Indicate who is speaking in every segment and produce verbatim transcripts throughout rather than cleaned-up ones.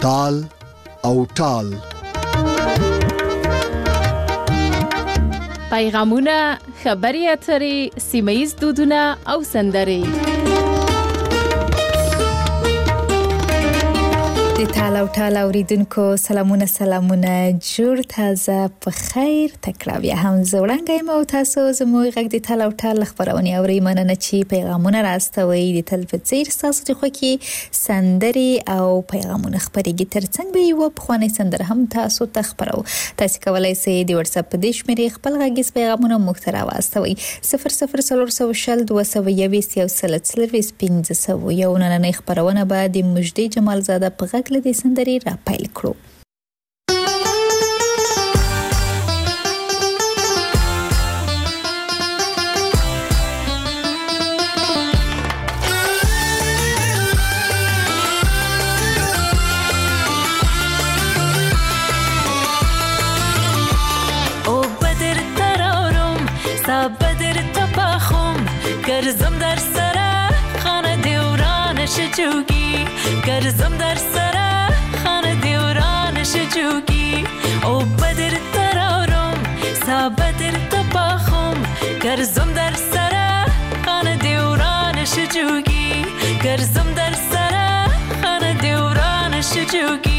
Speaker 1: تال او ټال.
Speaker 2: پیغامونه، خبري اترې، سیمه‌ییز دودونه او سندرې.
Speaker 3: د تال او ټال اوریدونکو سلامونه سلامونه، جوړ تازه په خیر تکړه. بیا هم زوړنګ یم او تاسو زموږ غږ د تال او ټال خبرونه اورئ. مننه چې پیغامونه راستوي. د تل په څیر تاسو د خوکي سندري او پیغامونه خبرېږي. ترڅنګ به یو پخوانی سندره هم تاسو ته خبرو. تاسو کولای شئ د واتس اپ په دې شمېرې خپل غږیز پیغامونه موږ ته راواستوئ. صفر صفر څلور سوه شل دوه سوه یویشت یو سل څلرویشت پنځه سوه. یو نننۍ خبرونه به د مجدي جمالزاده په غږ له دې سندرې را پیل کړو.
Speaker 4: او بدر ترارم سا بدر تپاخم گرزم در سره خانه دیورانش جوگی گرزم در سره خانه دیورانش جوگی او بدر ترارم سا بدر تپاخم گرزم در سره خانه دیورانش جوگی گرزم در سره خانه دیورانش جوگی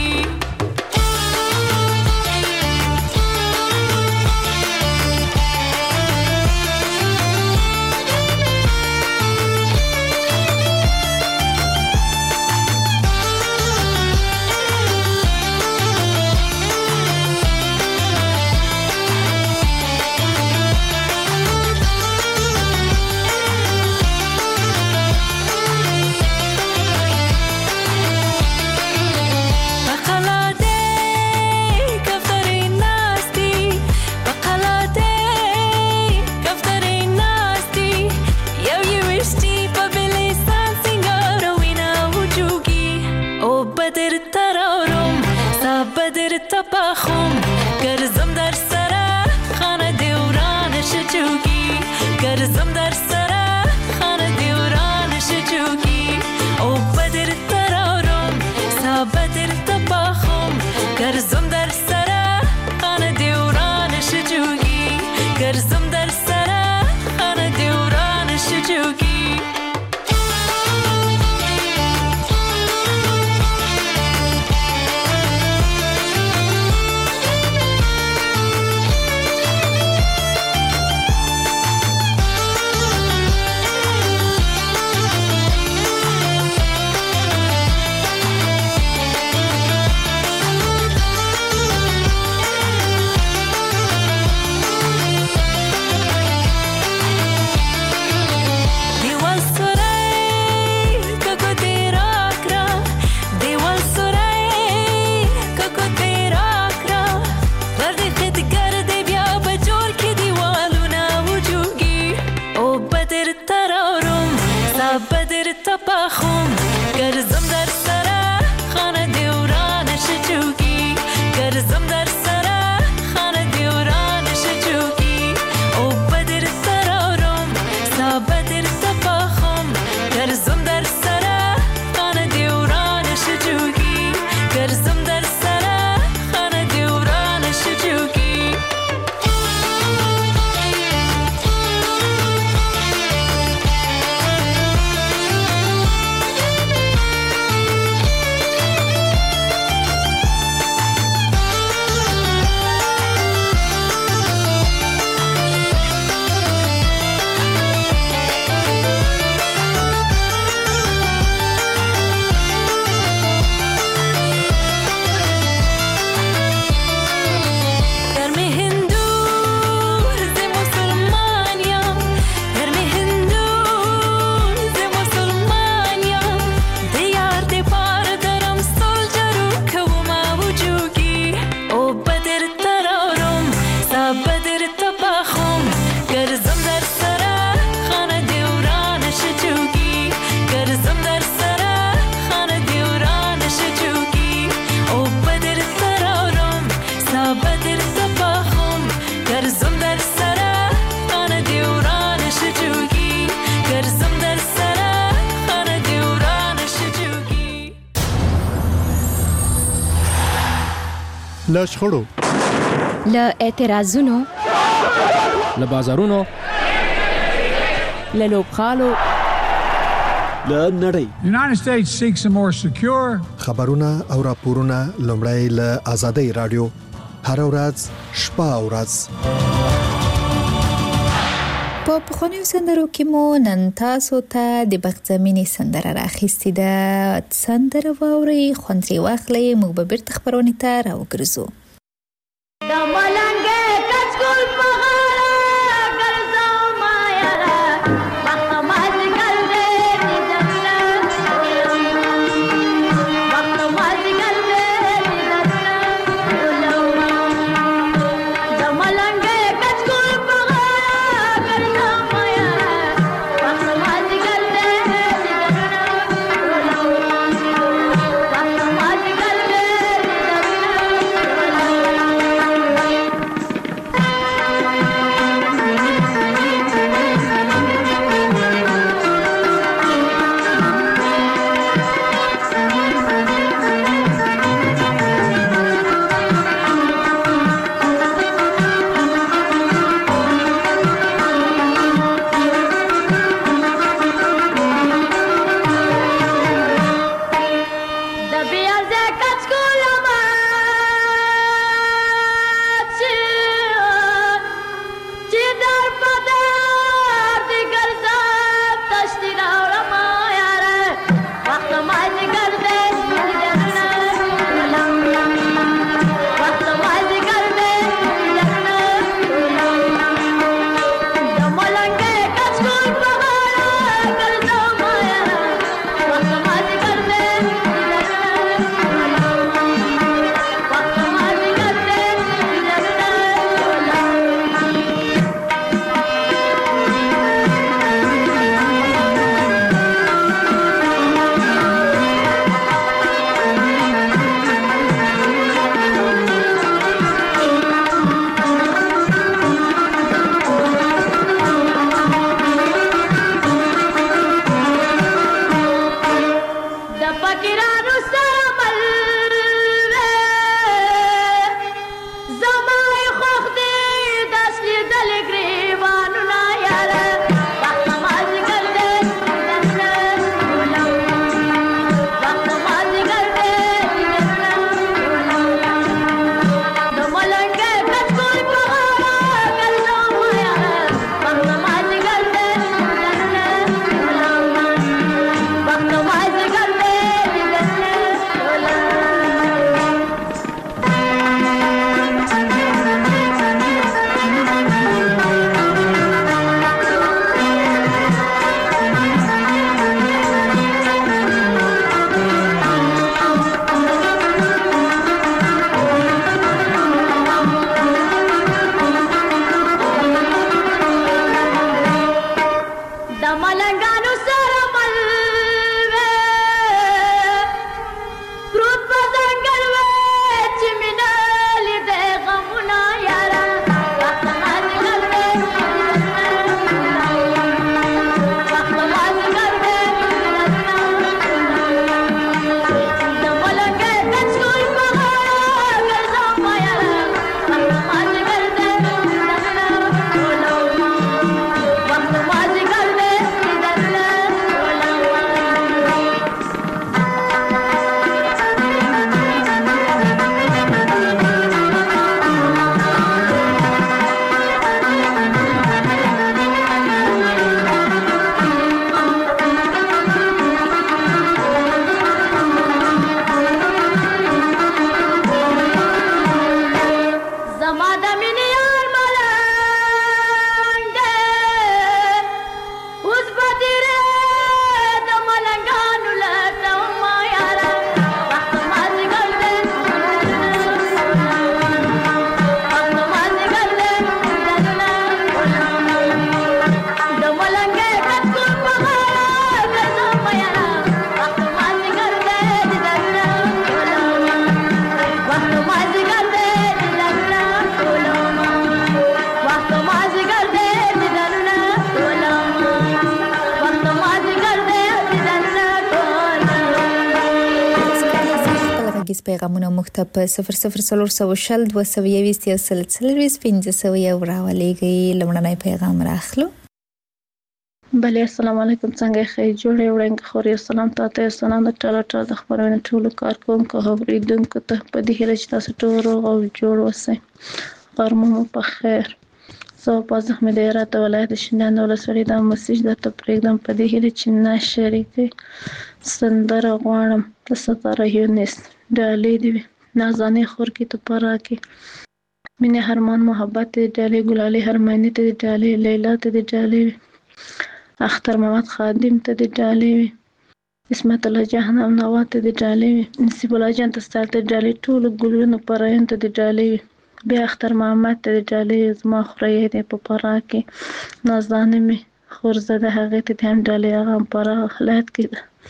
Speaker 4: تپاخم گرزم در سره خانه دیورانش جوگی گرزم در سره خانه دیورانش جوگی او بدر ترارم سا بدر تپاخم گرزم در سره خانه دیورانش جوگی گرزم در سره خانه دیورانش جوگی تپاخم گرزم در سره خانه دیورانش جوگی گرزم در سره خانه دیورانش جوگی او بدر ترارم سا بدر تپاخم گرزم در سره خانه دیورانش جوگی گرزم در سره خانه دیورانش جوگی
Speaker 1: له شخړو،
Speaker 2: له اعتراضونو،
Speaker 5: له بازارونو،
Speaker 2: له لوبغالو،
Speaker 6: له نړۍ.
Speaker 7: The United States seeks a more secure.
Speaker 1: خبرونه او راپورونه لومړی له آزادۍ رادیو هر ورځ شپه او ورځ.
Speaker 3: په پخوانیو سندرو کې مو نن تاسو ته د بغزمینې سندره راخیستې ده. سندره واورئ، خوند ترې واخلئ، موږ به بیرته خپرونې ته راوګرځو.
Speaker 8: Bye.
Speaker 3: پیغامونه مخ ته په صفر صفر صفر صفر شل دوه سوه یویشت یو سل څلوېښت پنځه سوه یو راولېږئ. لومړنی پیغام راخلو.
Speaker 8: بله السلام علیکم، څنګه ښه جوړې وړاندې خوري. السلام تاسو سلام د ټاله ټاله د خبرونو ټولو کارکونکو اوریدونکو ته په دې هیله چې تاسو ټول روغ او جوړ اوسئ. غرمه مو په خیر. زه په زخم د هرات ولایت شینډنډ ولسوالۍ د مسیج د تپریدم په دې هیله چې نه شریکي سندره غواړم د ستاره یونس ډالې دی نازانه خور کی ته پرا کی مینه هرمان محبت ډالې ګلالي هرمانی ته ډالې لیلا ته ډالې اختر محمد خادم ته ډالې اسمت الله جهنم نوات ته ډالې نصیب الله جان ته ستاسو ډالې ټول ګلونو پرایان ته ډالې بیا اختر محمد ته ډالې زما خورې دې په پرا کې نازانه می خورزده هغه ته هم ډالې هغه پر حالت کې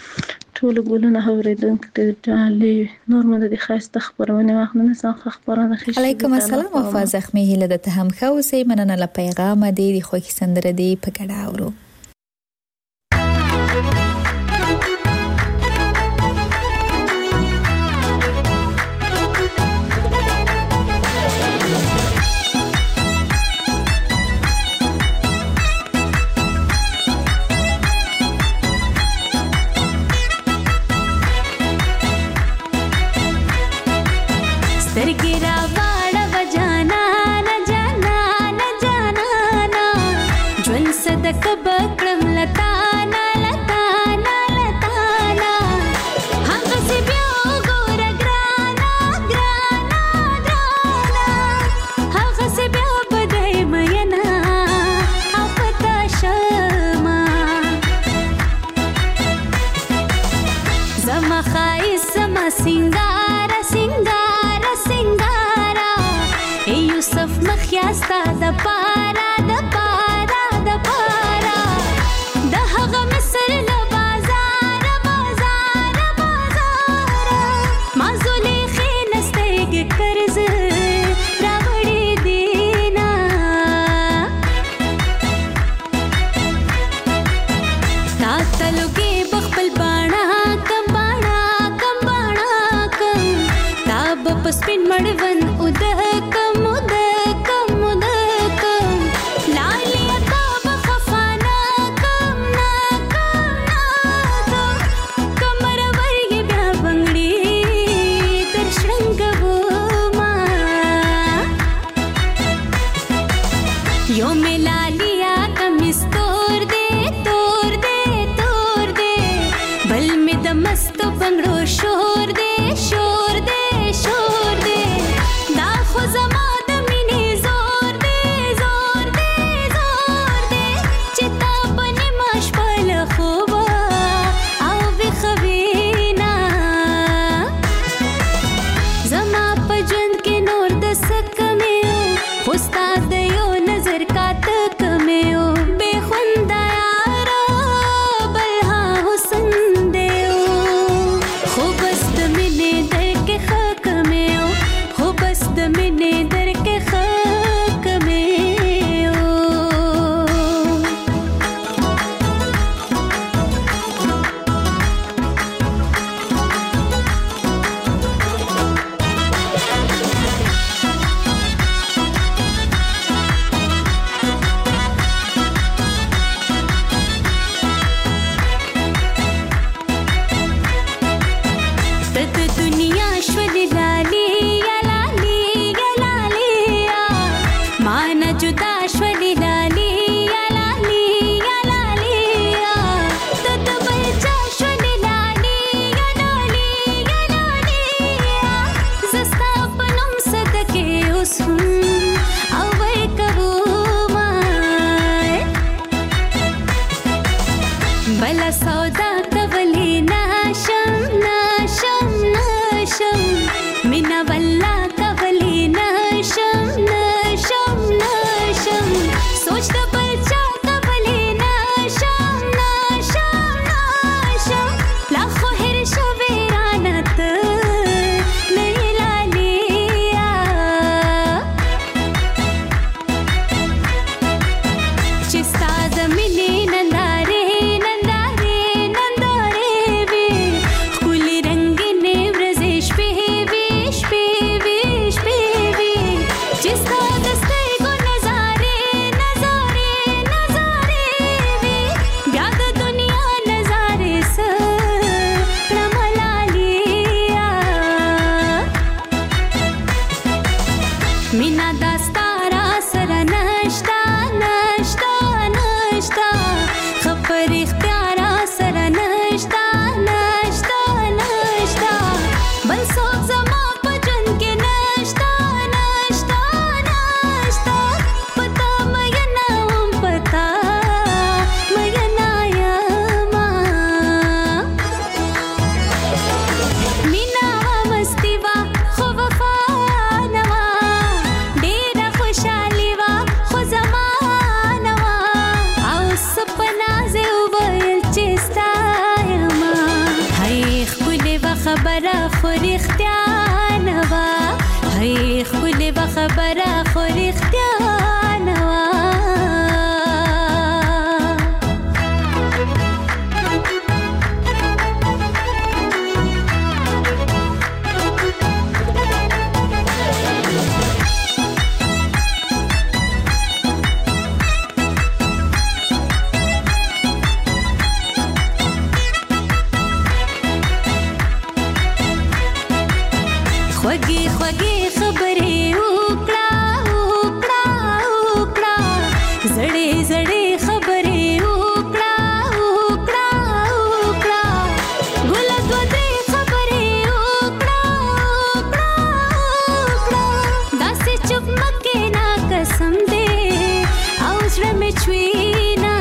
Speaker 8: ټول ګلونه اوریدونکو ته ډالې نور مده دي خاصه خبرونه واخلم نسان خبرونه خښ
Speaker 3: علیکم السلام وفا زخمی هله د ته هم خوسې مننه ل پیغام دې د خو کې سندره دې په ګډا اورو.
Speaker 9: Come نشتا نشتا نشتا بل څوک زما په ژوند کې نشتا نشتا نشتا پتا مېنا هم پتا مېنا یما مینا مستی وا خو وفا نوا ډېر خوشالي وا خو زمانه وا او سپنا زه ویل چې ستا یما هی خپلې وا خبره خو رښتیا نه وا هی خپلې وا خبره خو رښتیا نه وا خوږې خوږې خبرې وکړه وکړه وکړه زړې زړې خبرې وکړه وکړه وکړه ګله دوه درې خبرې وکړه وکړه وکړه داسې چوپ مه کښېنه قسم دې او زړه مې چوينه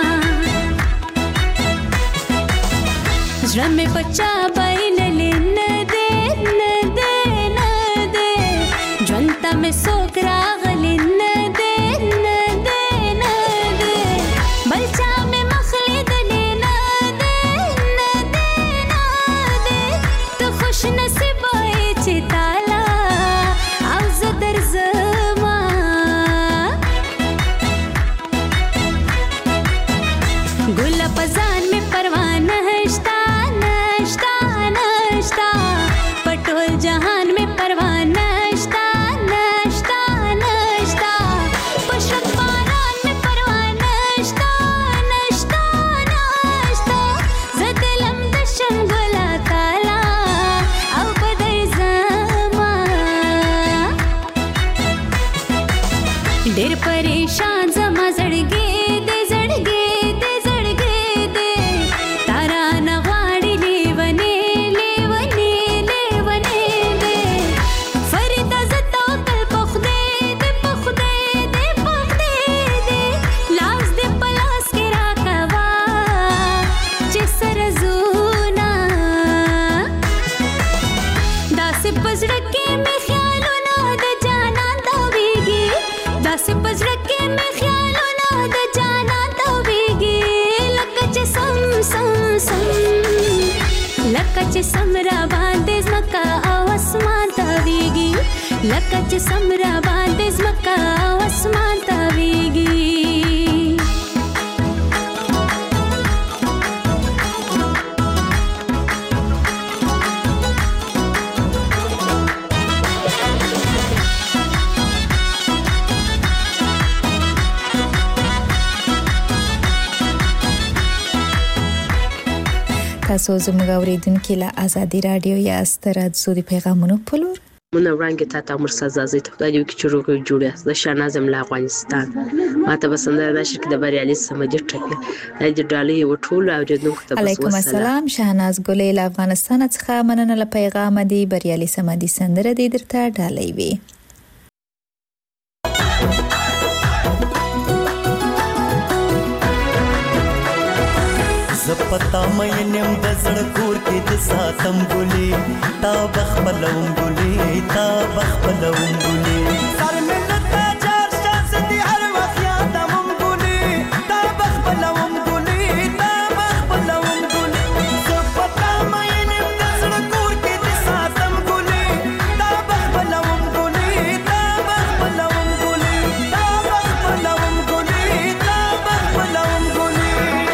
Speaker 9: زړه مې په چا بایللې نه دی نه دی نه دی ژوند ته مې څوک راغلی نه دی نه دی نه دی بل چا مې مخ لیدلی نه دی نه دی نه دی ته خوش نصیبه یې چې تاله او زه درځمه ګله په ځان مې پروا نشته نشته نشته په ټول جهان مې پروا نشته نشته نشته په شک باران مې پروا نشته نشته نشته زه دلم د شم ګله تاله او په درځمه ډېر پریشان زما زړګی دې زړګی دې زړګی دې تارا نه غواړي لیونې لیونې لیونې دې فریده زه توکل په خدای دې په خدای دې په خدای دې لاس دې په لاس کې راکوه چې سره زونه داسې په زړه کې مې خیالونه د جانان تاویږي داسې په زړه کې مې خیالونه د جانان تاویږي لکه چې سم سم سم لکه چې سم را باندې ځمکه او اسمان تاویږي لکه چې سم را باندې ځمکه او اسمان تاویږي
Speaker 3: تاسو زموږ اوریدونکو له ازادي رادیو یا سترات زودي پیغامونو پلور
Speaker 10: من وړاندې تا ته مرسزا زه ته خدای دې چې روغ جوړه د شانازم له افغانستان ماته بسنده د شرکت د بریالي سمجه ټکه د ډالۍ وټول او جنونکو ته
Speaker 3: علیکم السلام شهناز ګلې له افغانستان څخه مننه له پیغام دی بریالي سمدي سندره دې درته ډالۍ وي
Speaker 11: زپتا مې نیم د زړه کور کې د ساتم ګلې تا بخبلوم ګلې تا بخبلوم ګلې سر مې لته چار شاس دي هر وخت یادم ګلې تا بخبلوم ګلې تا بخبلوم ګلې زپتا مې نیم د زړه کور کې د ساتم ګلې تا بخبلوم ګلې تا بخبلوم ګلې تا بخبلوم ګلې تا بخبلوم ګلې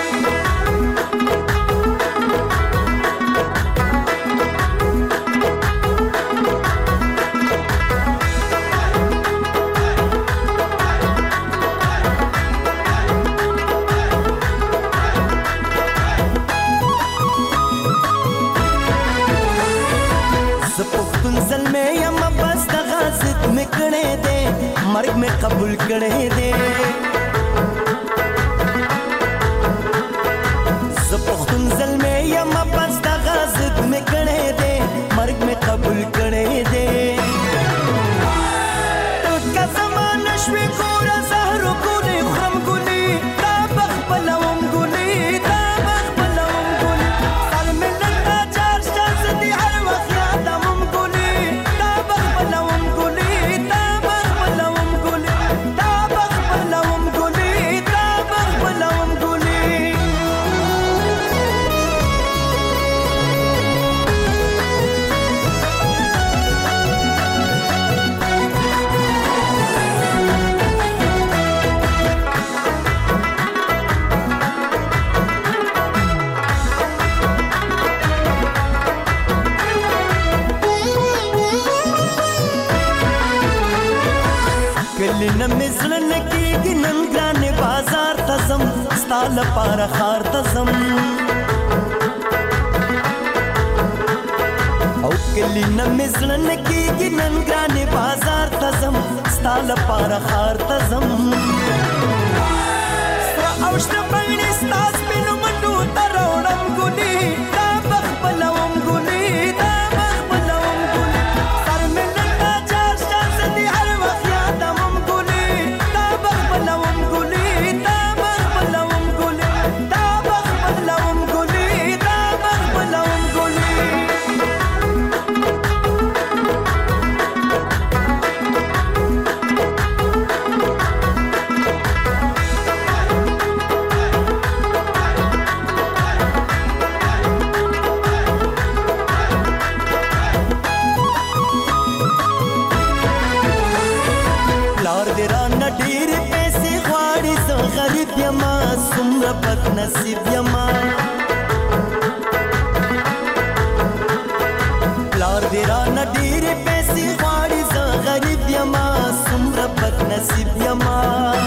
Speaker 11: مرگ में कबूल करे दे ز پختون زلمه یم ستاله پار خار تزم او کلی نمزلن کیږي نن ګرانه بازار تزم ستاله پار خار تزم سره اوشته پاینې ستاس پینو منډو تروړم ګونی دا بخبلوم ګونی دا بخبلوم ګونی سر مې نن چار شانس دی هر وخت یادم ګونی دا بخبلوم ګونی دا بخبلوم ګونی دا بخبلوم ګونی دا بخبلوم ګونی بد نصیب یما پلار دی را نډیر پیسې غواړي زه غریب یما څومره بد نصیب یما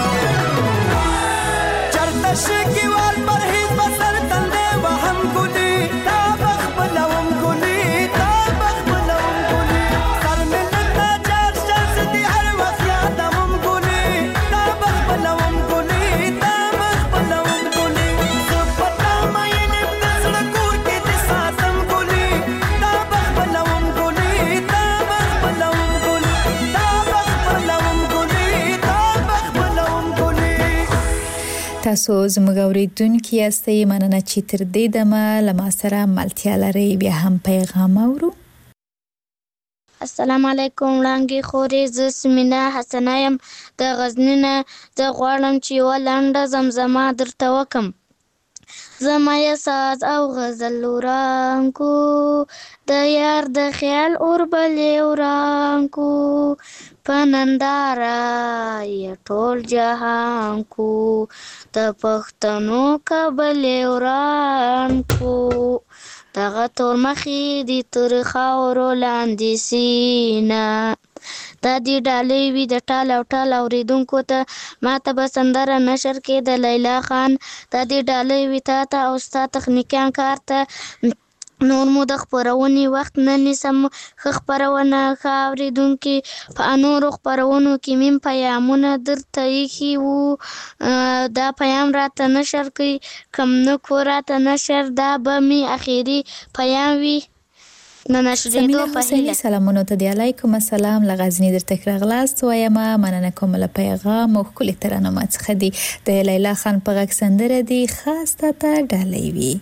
Speaker 11: چرته شګي وال پرهیز بسر تندې وهم ګونی دا بخبلوم ګونی دا بخبلوم ګونی سر مې نندا چار شانس دی هر وخت یادم ګونی دا بخبلوم ګونی دا بخبلوم
Speaker 3: تاسو زموږ اوریدونکي یاستئ مننه چې تر دې دمه له ما سره ملتیا لرئ بیا هم پیغام اورو
Speaker 12: السلام علیکم وړانګې خورې زه سمینا حسنه یم د غزني نه زه غواړم چې یوه لنډه زمزمه درته وکړم زما یې ساز او غزل ورانکو د یار د خیال اور بلې ورانکو په ننداره یې ټول جهان کو د پښتنو کبلې ورانکو دغه تور مخې دي تر خاورو لاندې سینه دا دی ډالۍ وي د ټال او ټال اوریدونکو ته ما ته به سندره نشر کې د لیلا خان دا دی ډالۍ وي تا ته او ستا تخنیکیان کار ته نور مو د خپرونې وخت نه نیسم ښه خپرونه ښه اورېدونکي په نورو خپرونو کې مې پیامونه درته ایښي وو دا پیام راته نشر کوي کم نه کو راته نشر دا به مې اخري پیام وي
Speaker 3: سمینا حسینی سلامونو ته دی علیکم السلام لغزنی در تکرغلاست وایم مننه کوم له پیغام او کلی ترانه څخه دی د لیلا خان په غږ سندره دی خاص ته ډالۍ وي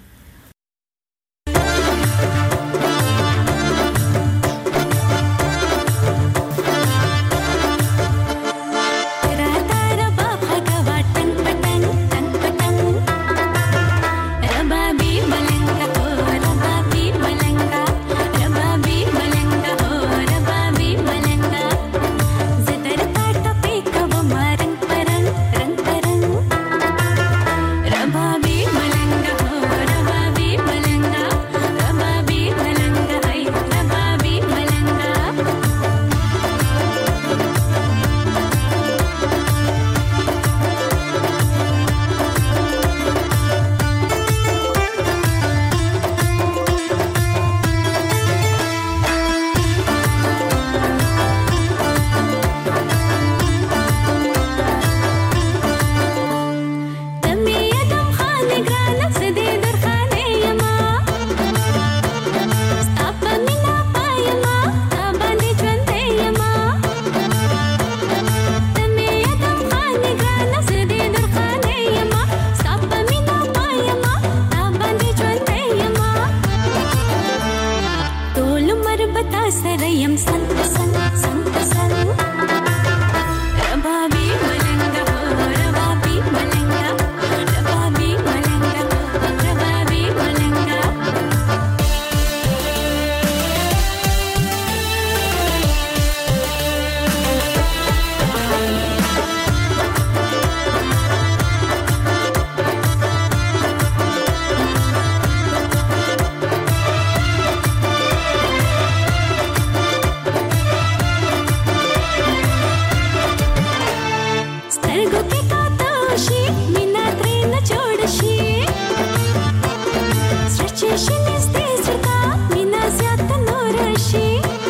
Speaker 9: شتا مینا زیات نور شي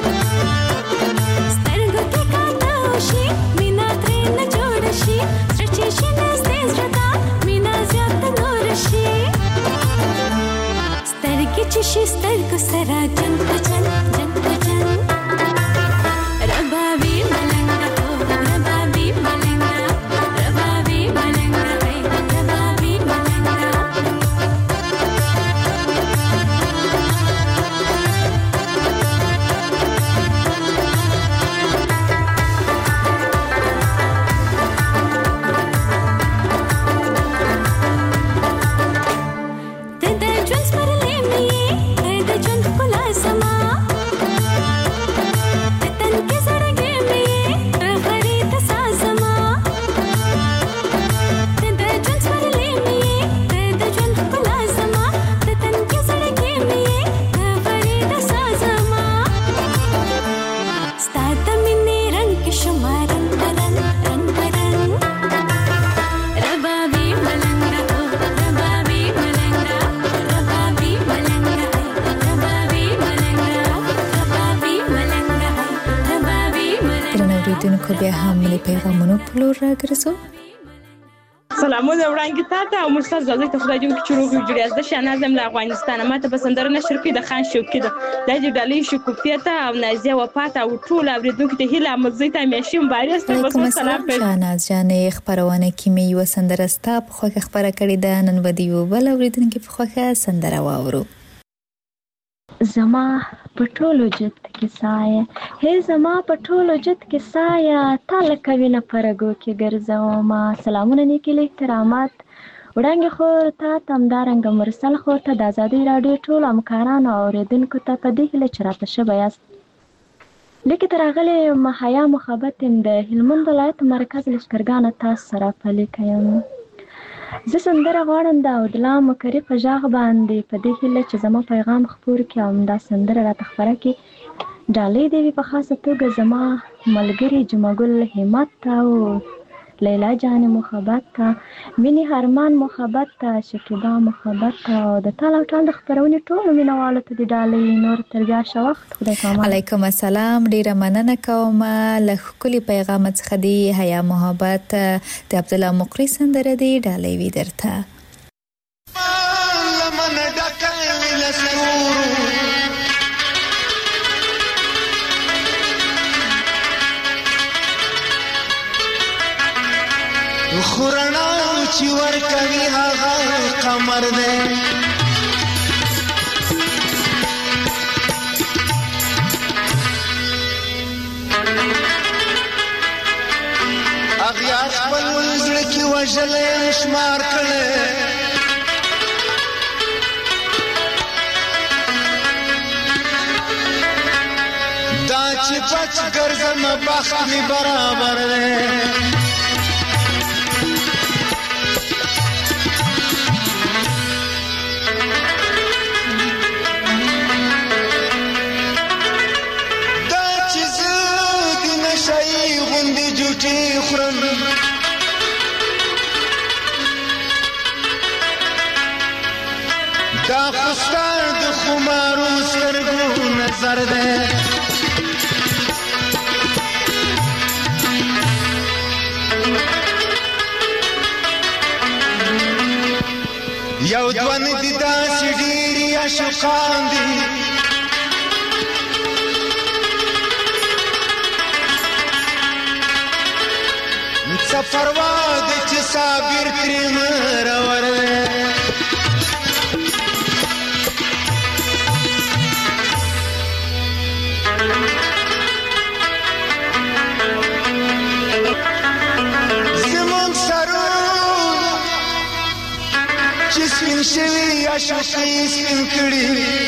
Speaker 9: سترګو کې کاته شي مینا ترې نه جوړ شي سچې شي نږدې شتا مینا زیات نور شي سترګې چې شي سترګو سره جنت جنت جنت جنت ربابي ملنګ هو ربابي ملنګ ربابي ملنګ هي ربابي ملنګ
Speaker 3: دونکو بیا هم ملي پیغامونو پلور راګرځو.
Speaker 13: سلامونه وړاندې تاته او مرسل زازي ته خدای دې چې روغ جوړ از د شنازم له افغانستان ماته بسندر نشر کې د خان شوقي ده د دې ډالۍ شکوفیته او نازیه وفات او ټول اوریدونکو ته هیله مزي ته مېشي مبارک تاسو سلام په
Speaker 3: شناز جانې خبرونه کې مې یو سندره ستا په خوخه خبره کړې ده نن ودیو بل اوریدونکو په خوخه سندره واورو.
Speaker 14: زما پټولو جت کې سایه هي زما پټولو جت کې سایه تعالی کوي نه پرګو کې ګرځاو ما سلامونه نیکي له احترامات وړاندې خو ته تمدارنګ مرسل خو ته د ازادي رادیو ټول امکارانو اوریدونکو ته په دې کې چرته شبياست لیکي ترغله محیا محبت د هلمند ولایت مرکز لشکرګان تاسو سره پلي کوم زه سندره غواړم دا ودلا مکرې په ژغ باندې په دې هله چې زما پیغام خپور کړم دا سندره را تخبره کې ډالۍ دی په خاصه توګه زما ملګری جمعګل همت او لیلا جان محبت مینی هرمان محبت شکیبا محبت او د تعالی تعالی خبرونه ټول مینوالو ته د ډالۍ نور تر بیا شوخت خدای پامان
Speaker 3: علیکم السلام ډیره مننه کوم له کلی پیغام څخه دی حیا محبت د عبد الله مقری سندره دی ډالۍ وی درته
Speaker 11: لمن ډکل لسور خورنا چې ور کوي هغه قمر دې اغیار خپل زړه کې وژلې شمار کړي دا چې پچ ګرځم بخت می برابر دی دا خستار د خمارو سترګو نظر ده یو دوان دي داسې ډېرې عاشقان دي څه پروا ده چې صابر ترې مرور ده زمون سرون چې سپین شوي عاشقي سپین کړي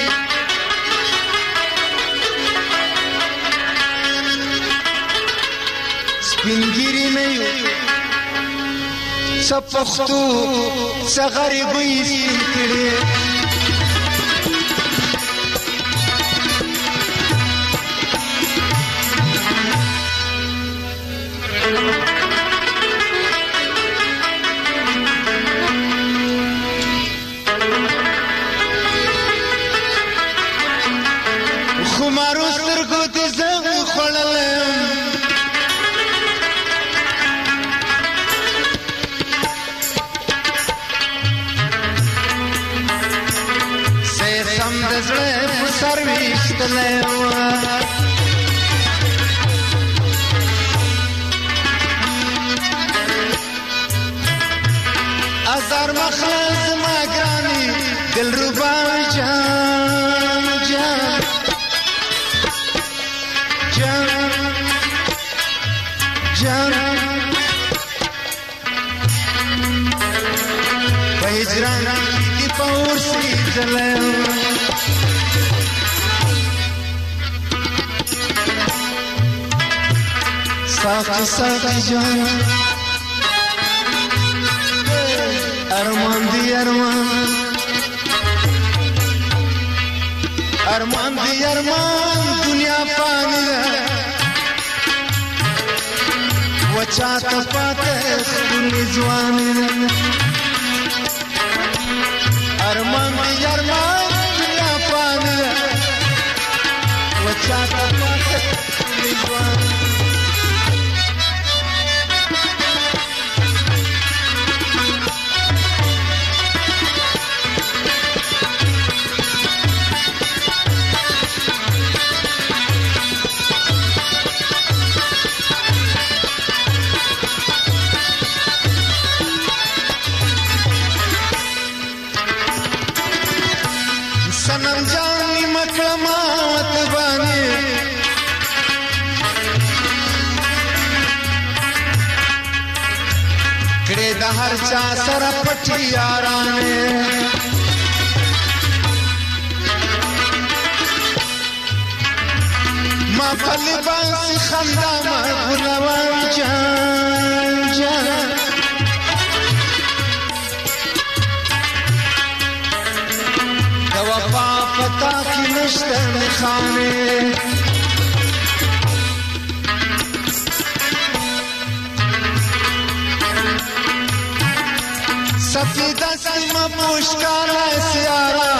Speaker 11: سپینګیري نه یو څه پښتو څه غریبۍ سپین کړي
Speaker 15: دې زه خوړلم سې سم د زړه په سر ویشتلی ازار مخلص زما ګرانې دلربا جان جان جان جان په هجران کې په ورسې ځلم ساقي ساقي جان ارمان دی ارمان ارمان دی ارمان دنیا فانی ده وچا ته پاته ستونی ځواني ارمان دی ارمان دنیا فانی ده وچا ته پاته ستونی ځواني सनम जानी मकरमा वतबानी कड़े द हर चा सर पटी याराने मां फली बांसी खंदा मां बुलवान जान जान वफा पता की नश्ते में खाने सफीदा सीमा मुश्काला सियारा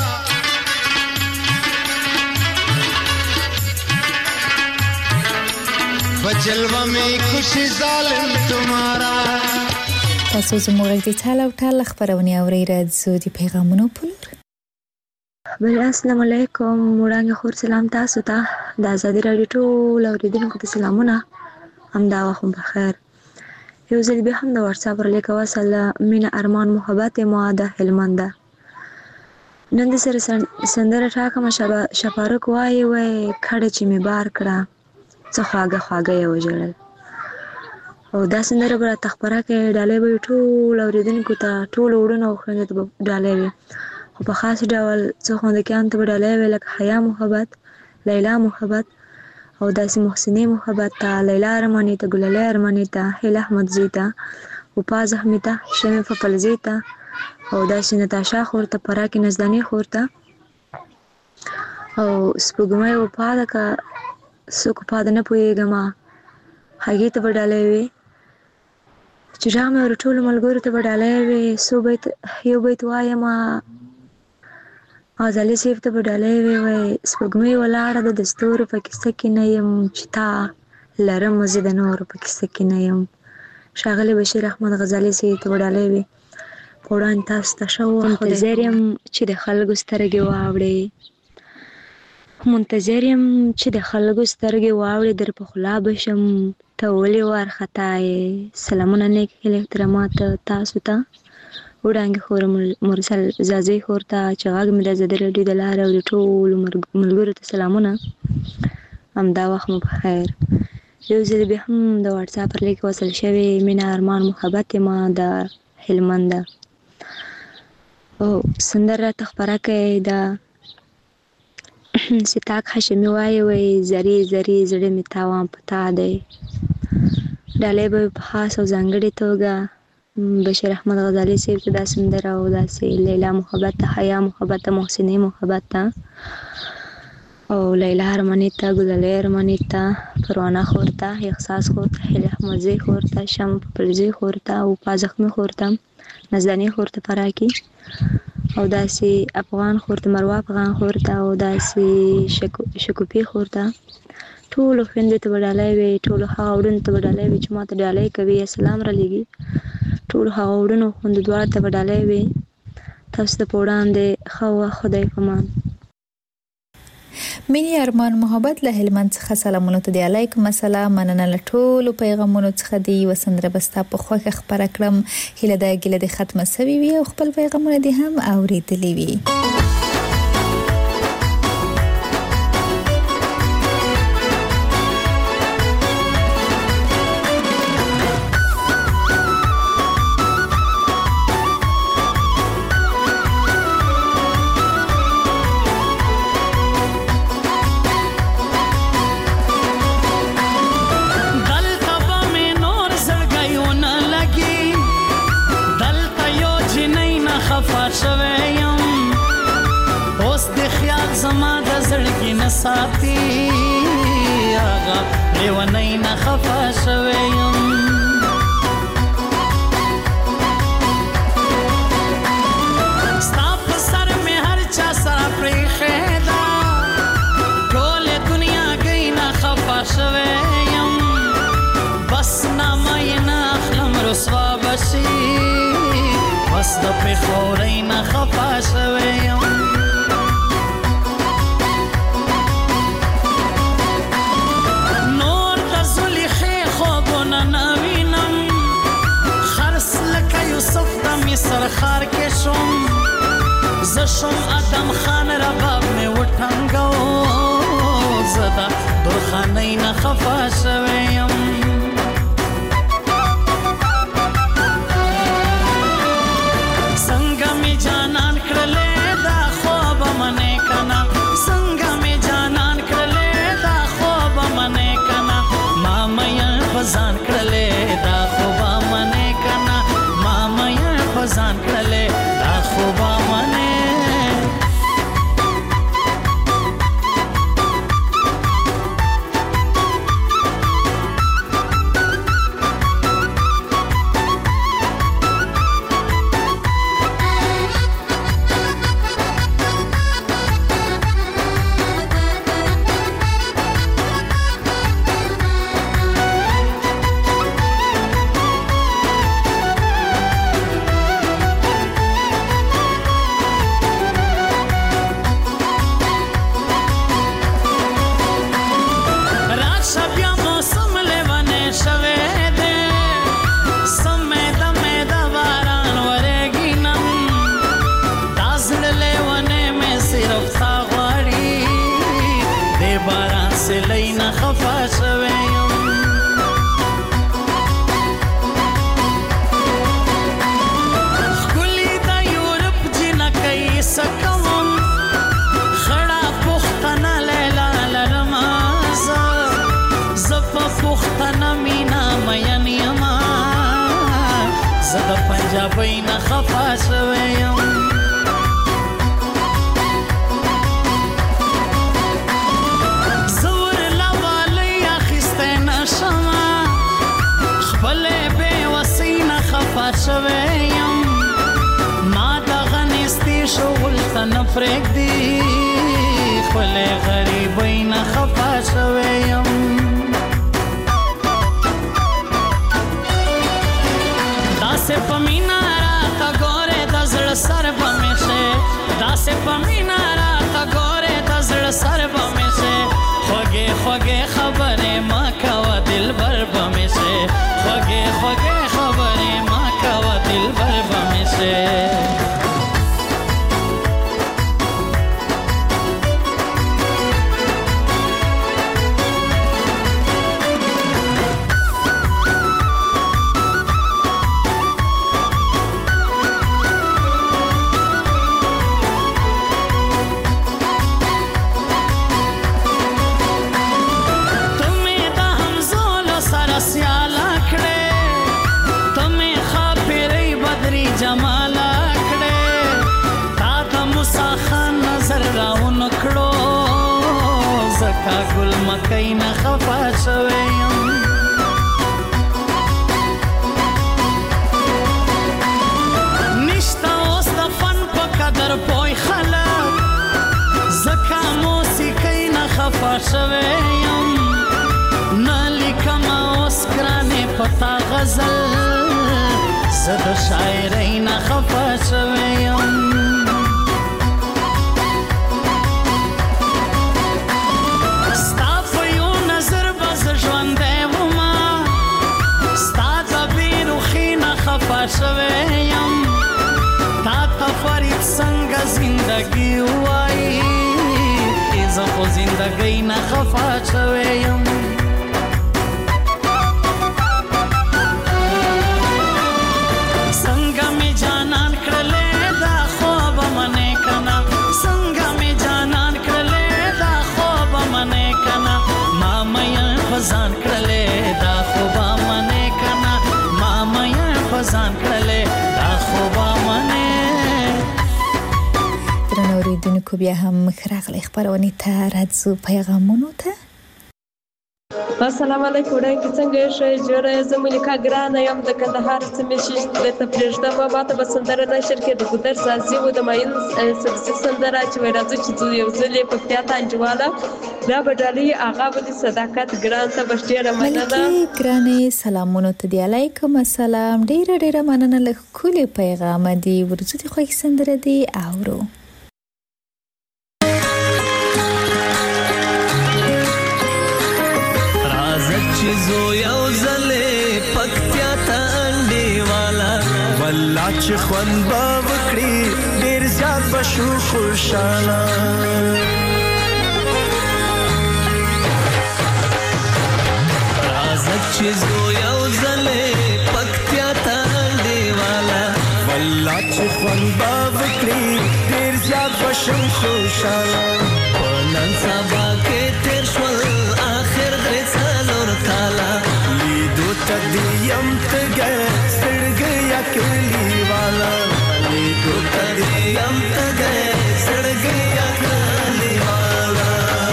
Speaker 15: बजलवा में खुशी जालिम तुम्हारा
Speaker 3: تاسو زموږ د ټال او ټال خبرونه اورئ راځو د پیغامونو په لور
Speaker 14: بل السلام علیکم وړاندې خور سلام تاسو ته د ازادي رادیو ټول اوریدونکو ته سلامونه همدا وخت بخیر یو ځل به هم د واتس اپ لیک وصل مینا ارمان محبت ما د هلمند نن د سره سندره ټاکه مشابه شپاره کوي وای کړه چې می بار کړه څه خواګه خواګه یو جوړل او دا سندره بر تخبره کې ډالې به ټول اوریدونکو ته ټول وړونه خوند ته ډالې وي خو په خاص ډول څه خوند کې انت به ډالې وي لکه حیا محبت لیلا محبت او داسې محسنی محبت ته لیلا ارمانی ته ګلالي ارمانی ته هیله احمد زیتا او پاز احمد شمه فپل زیتا او داسې نتاشا خورته پراکې نزدانی خورته او سپوږمۍ او پاده کا سوک پاده نه پويګم هغه ته وډالې وي چې رامه ورټول ملګرو ته وډالې وي سو بیت یو بیت وایم ازالي سیف ته وډالې وي وای سپوږمۍ ولاړه د دستور په کیسه کې نه يم چتا لرم مزید نور په کیسه کې نه يم شاغلی بشیر احمد غزالی سیف ته وډالې وي قرآن تاسو ته شو منتظر يم چې د خلکو سترګې واوړي منتظر يم چې د خلکو سترګې واوړي در په خلا بشم ته ولې وارخطای سلامونه نیک احترامات تاسو ته وړاندې خور مرسل زازي خورته چې هغه مې د زده رډي د لار او ټول ملګرو ته سلامونه همدا وخت مو بخیر یو ځل به هم د واتس اپ لیک وصل شوی مینا ارمان محبت ما د هلمند او سندره تخبره کوي دا ستاک هاشمي وای وای زری زری زړه می تاوان پتا دی ډالې به په خاص او ځانګړي توګه بشیر احمد غزالی سیب ته دا سندره او داسې لیلا محبت حیا محبت محسنی محبت او لیلا ارمانی ته ګلالي ارمانی ته پروانه خورته احساس خورته هیله احمدزی خورته شم پرزی خورته او پازخمی خورته نزدانی خورته پراکی
Speaker 16: او داسې افغان خور ته مروه افغان خور ته او داسې شکو شکوپي خور ته ټولو خویندو ته به ډالۍ وي، ټولو هغه وړونو ته به ډالۍ وي چې ما ته ډالۍ کوي یا سلام رالیږي. ټولو هغه وړونو خویندو دواړو ته به ډالۍ وي. تاسو ته په وړاندې ښه وخت، خدای پامان.
Speaker 3: مینی ارمان محبت له هلمند څخه سلامونه ته دی. علیکم السلام. مننه له ټولو پیغامونو څخه دی. وسندره بستا په خوښه خبره کړم. هله دا ګله د ختمه سوي وي او خپل پیغامونه دي هم اوریدلی وي.
Speaker 17: ساتي آغا لیونی نه خفا شویم ستا په سر مې هر چا سره پریښې ده ټولې دنیا گئی نه خفا شویم بس نامه یې نه اخلم رسوا بشي بس د پېښورۍ نه خفا شویم سرخار کې شوم زشم ادم خان رباب مې وټنګو زدا درخانې نه خفا شویم څنګه مې جانان کړلې دا خوب منې کنا څنګه مې جانان کړلې دا خوب منې کنا ما مې بزان کړلې دا خوب منې کنا ما مې ځان کړلې دا خوبه منې پنجابی نه خفا شویم زور لوالی اخیسته نشما خپل بے وسی نه خفا شویم ما دغه نستی شغل ته نه پرېږدي خپل غریبی نه خفا شویم داسې په مینا راته ګورې د زړه سر به مې شي داسې په مینا راته ګورې د زړه سر به مې شي خوږې خوږې خبرې ما کوه دلبر به مې شي خوږې خوږې خبرې ما کوه دلبر به مې شي گل مکای نه خفا شویم نشتا اوس د فن په قدر لکه موسیقۍ نه خفه شوی یم نه لیکم اوس ګرانې پتا غزل زه د شاعرۍ نه خفه شوی یم ستا په یو نظر به زه ژوندی ومه ستا د بېروخي نه خفه شوی یم تا ته فرید څنګه زندګي ووایي زه خو زندګۍ نه خفه شوی یم څنګه مې جانان کړلې دا خوب منې کنه څنګه مې جانان کړلې دا خوب منې کنه ما مې فزان کړلې دا خوب منې کنه ما مې فزان کړلې دا خوب منې
Speaker 3: درنو اوریدونکو بیا هم راغلی خپرونې ته راځو پیغامونو ته
Speaker 18: السلام علیکم وړاندې څنګه ښه جوړه زه ملکه ګرانه یم د کندهار سیمې شیش درته پرېږدم ماته به سندره نشر کې د ګودر سازي و د ماین سبزي سندره چې وایي راځو چې ځو یو ځل یې پکتیا ته انجواله دا به ډالۍ هغه به د صداقت ګران ته به ډېره مننه
Speaker 3: ملکې ګرانې سلامونو ته دی علیکم السلام ډېره ډېره مننه له ښکلي پیغامه دي ورځو دې خوښې سندره دي اورو
Speaker 11: زو یو زلې پکتیا ته انډیواله والله چې خوند به وکړي ډېر زیات به شو خوشحاله راځه چې زو یو زلې پکتیا ته انډیواله والله چې خوند به وکړي ډېر زیات به شو خوشحاله په نن سبا کې تېر شول آخر درې کالا لیدو تدیم تگئے سڑگیا کلی والا لیدو تدیم تگئے سڑگیا کلی والا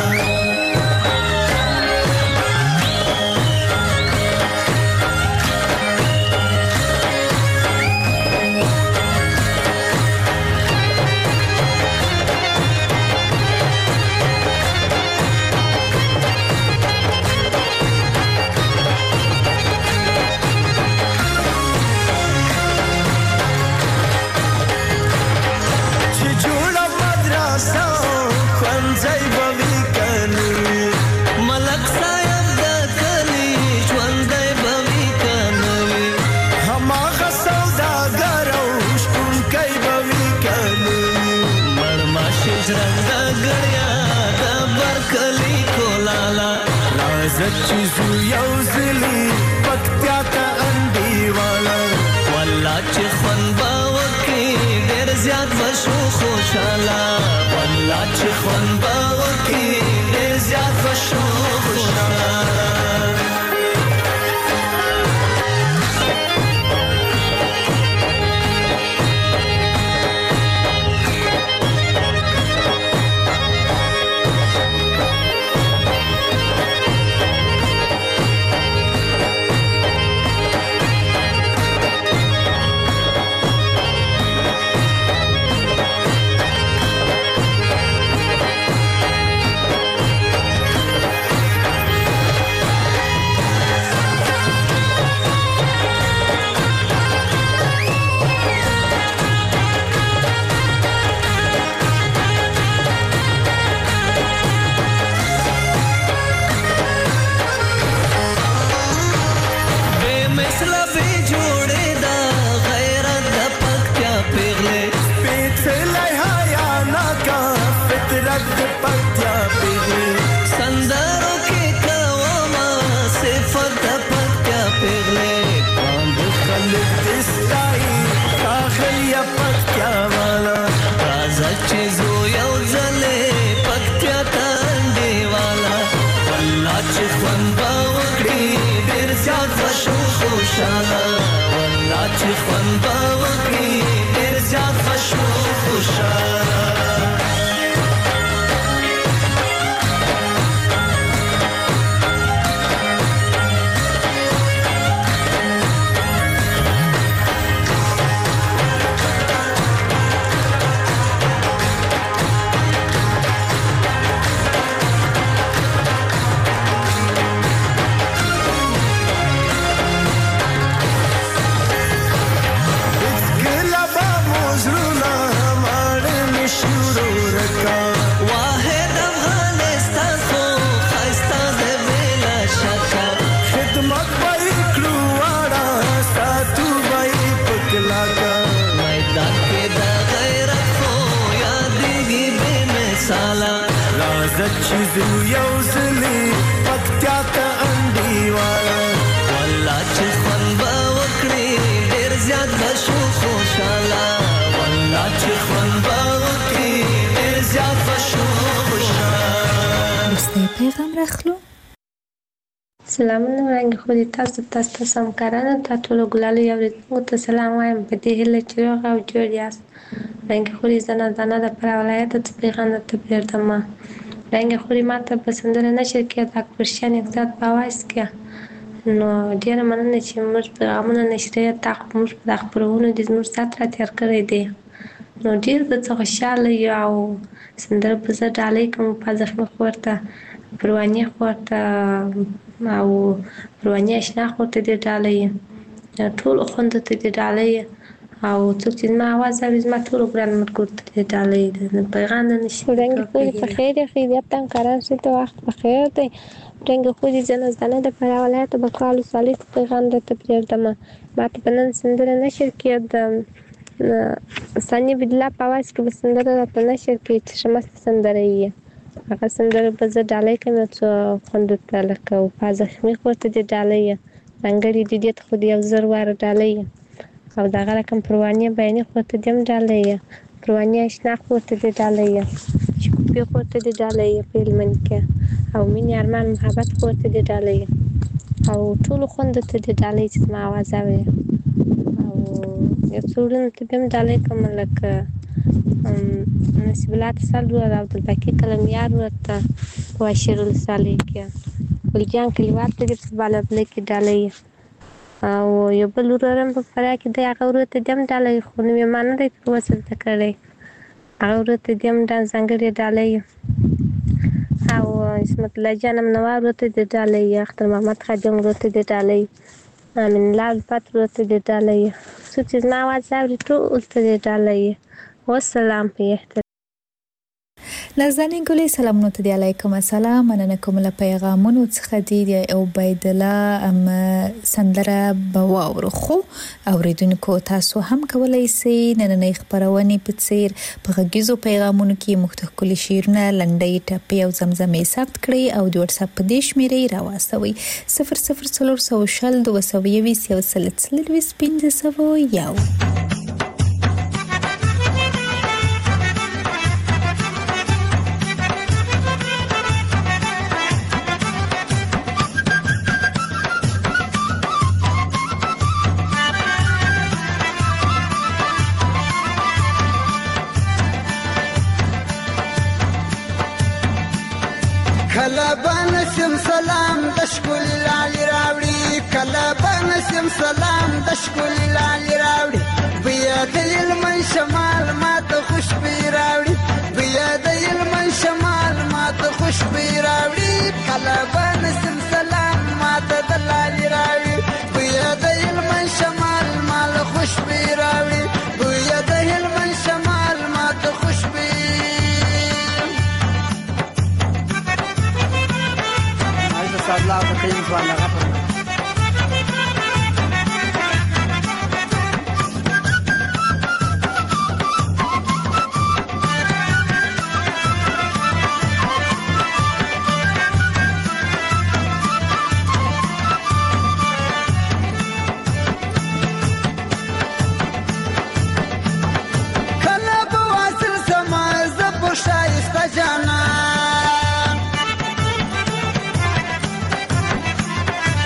Speaker 11: چیزو یو زلی پکتیا تا انډیواله والله چې خوند به وکړي ډېر زیات به شو خوشحاله والله چې خوند به وکړي ډېر زیات به شو خوشحاله عزت چې زو یو ځلې پکتیا ته انډیوال والله چې خوند به وکړي ډېر زیات به شو خوشحاله والله چې خوند به وکړي ډېر زیات به شو خوشحاله
Speaker 3: وروستی پیغام راخلو.
Speaker 19: سلامونه وړاندې خو دې تاسو تاسو تاسو همکارانو ته ټولو ګلالو اورېدونکو ته سلام وایم په دې هیله چې روغ او جوړ یاست. وړاندې خو دې زه نازانه د فراه ولایت څخه پیغام درته پرېږدم. وړاندې خو دې ماته په سندره نشر کې د اکبرشاه نګزاد په اواز کې نو ډېره مننه چې موږ پیغامونه نشریه تا خو موږ په دغه خپرونو دې زموږ ساعت را تېر کړی دی نو ډېر درڅه خوشحاله یو او سندره به زه ډالۍ کوم په زخمي خور ته پروانې خور ته او پروانې اشنا خور ته دې ډالۍ ټولو خویندو ته دې ډالۍ او څوک چې زما اواز اوري زما ټولو ګران ملګرو ته دې ډالۍ پیغام د نشي
Speaker 20: وړاندې خو دې په خیر یې خیریت ته همکاران شي ته وخت په خیر دی. وړاندې خو دې زه نازدانه د فراه ولایت بکوال ولسوالۍ څخه پیغام درته پرېږدم. ماته په نن سندره نشر کې د ثانیه بدله په اواز کې به سندره راته نشر کړي چې ښه مست سندره یې هغه سندره به زه ډالۍ کوم یو څو خویندو ته لکه وفا زخمي خور ته دې ډالۍ ځانګړې دې ته خو دې یو زر واره ډالۍ او دغه رقم پروانې بیانې خور ته دې هم ډالۍ پروانې اشنا خور ته دې ډالۍ شکوفي خور ته دې ډالۍ په هلمند کې او مینې ارمان محبت خور ته دې ډالۍ او ټولو خویندو ته دې ډالۍ چې زما اواز اوري او یو څو وروڼو ته به هم ډالۍ کوم لکه نصیب الله تسل ور او عبدالباقي قلمیار ورته په واشر ولسوالۍ کې ګلجان کلیوال ته دې په بالابلۍ کې ډالۍ او یو بل ورور هم په فراه کې دی هغه ورور ته دې هم ډالۍ خو نوم یې ما نه دی تر اوسه زده کړی هغه ورور ته دې هم ځانګړې ډالۍ او عصمت الله جان امنوار ورور ته دې ډالۍ اختر محمد خادم ورور ته دې ډالۍ امین الله الفت ورور ته دې ډالۍ څوک چې زما اواز اوري ټول ته دې ډالۍ والسلام په احترام.
Speaker 3: نازنین ګلې سلامونه ته دی علیکم السلام مننه کوم له پیغامونو څخه دی عبید الله ام سندره بواور خو اوریدونکو تاسو هم کولای شئ نننې خبرونه په څیر په غږیزو پیغامونو کې مختلف شیرونه لنډۍ ټپې او زمزمې ثبت کړئ او د واتس اپ په دې شمیرې راوستوي صفر صفر څلور سوه شل دوه سوه یویشت یو سل څلوېښت پنځه سوه یو.
Speaker 15: کله بنسم سلام د شکل لالي راوړي کله بنسم سلام د شکل لالي راوړي بیا د علم شمال ماته خوشبي راوړي بیا د علم شمال ماته خوشبي راوړي کله بنسم سلام ماته د لالي راوړي بیا د علم شمال مال خوشبي راوړي بیا د علم شمال ماته خوشبي الله بخير وعلى غفر کله بواصل سما زب شایسته جانا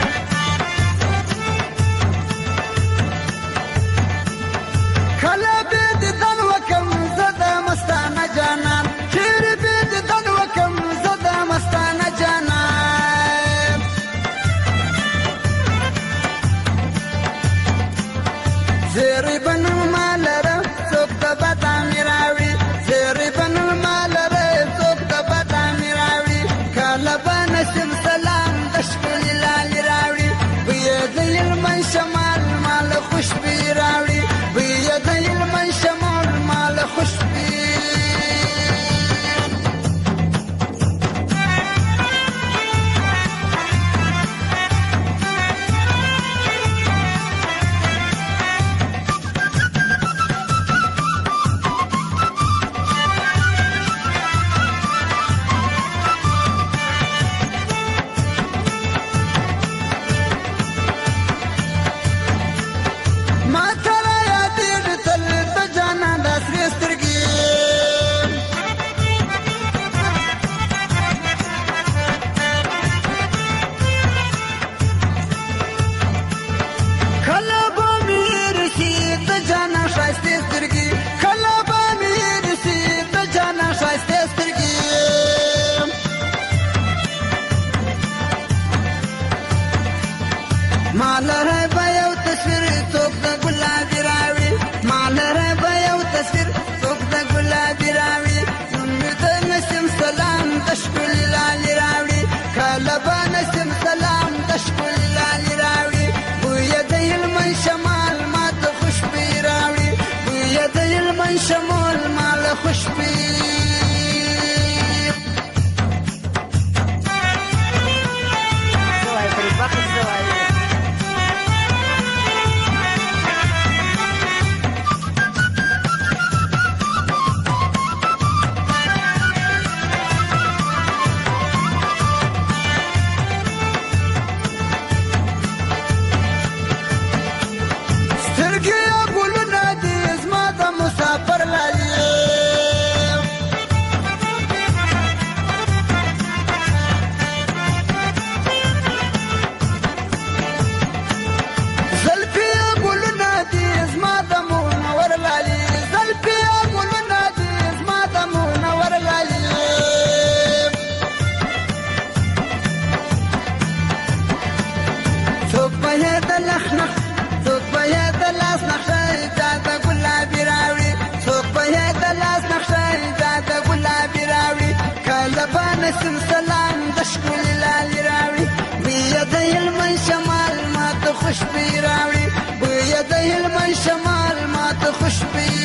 Speaker 15: بنسیم سلام د ښکلي لالي راوړي بویه د هلمند شمال ماته خوشبويي راوړي بویه د هلمند شمال ماته خوشبويي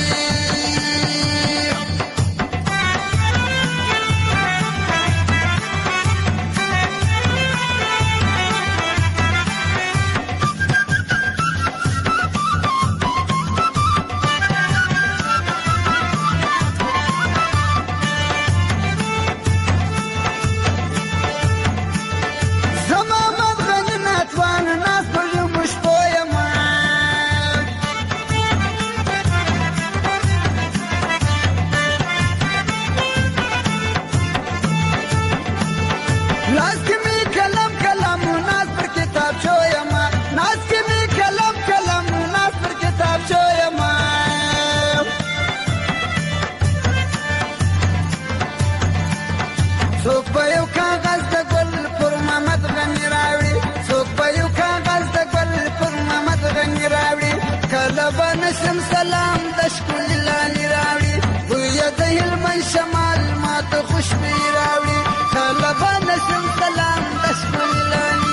Speaker 15: بنسیم سلام د ښکلي لالي راوړي بویه د هلمند شمال ماته خوشبويي راوړي کله بنسیم سلام د ښکلي لالي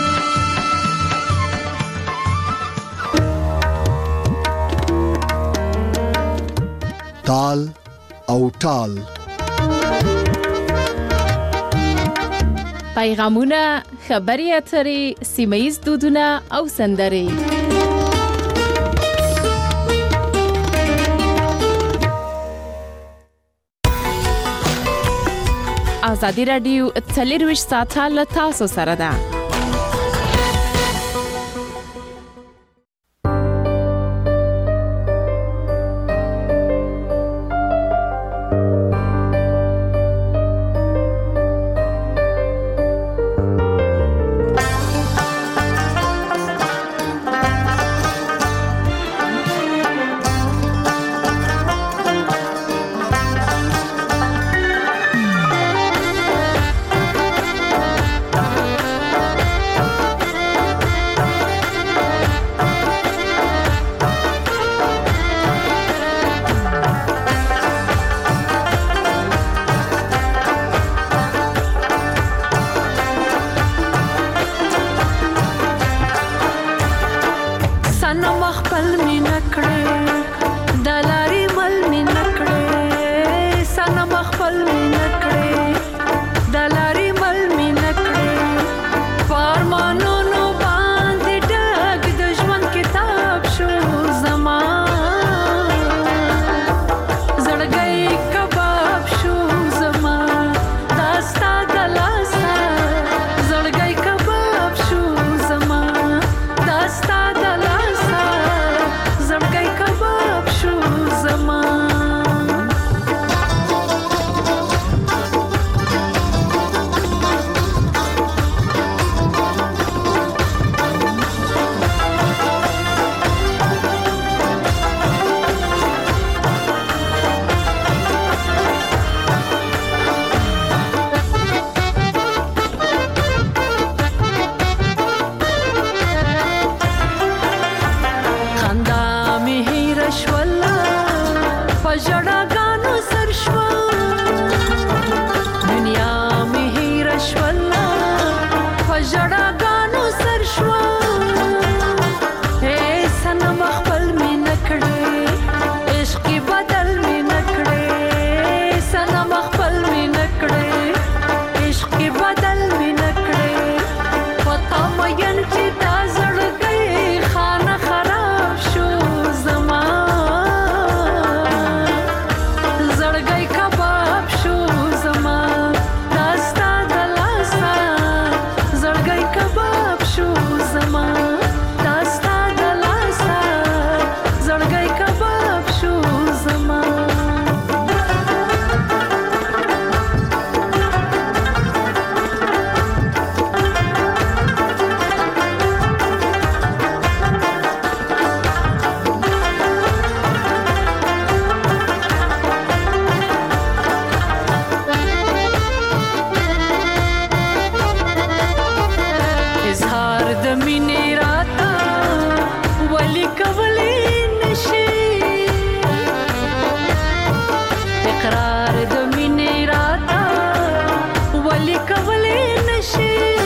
Speaker 1: تال او ټال
Speaker 2: پیغامونه، خبري اترې، سیمه ییز دودونه او سندرې. ازادي راډیو څلرویشت ساعته له تاسو سره ده.
Speaker 4: کولې نشي